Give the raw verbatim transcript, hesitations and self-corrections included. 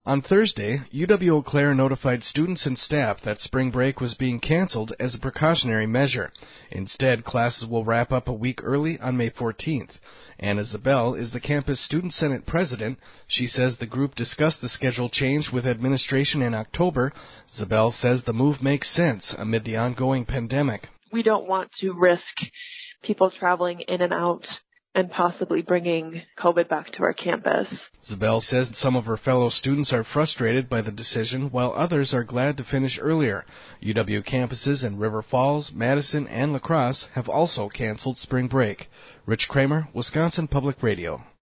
On Thursday, U W Eau Claire notified students and staff that spring break was being canceled as a precautionary measure. Instead, classes will wrap up a week early on May fourteenth. Anna Zabel is the campus Student Senate president. She says the group discussed the schedule change with administration in October. Zabel says the move makes sense amid the ongoing pandemic. We don't want to risk people traveling in and out and possibly bringing COVID back to our campus. Zabel says some of her fellow students are frustrated by the decision, while others are glad to finish earlier. U W campuses in River Falls, Madison, and La Crosse have also canceled spring break. Rich Kramer, Wisconsin Public Radio.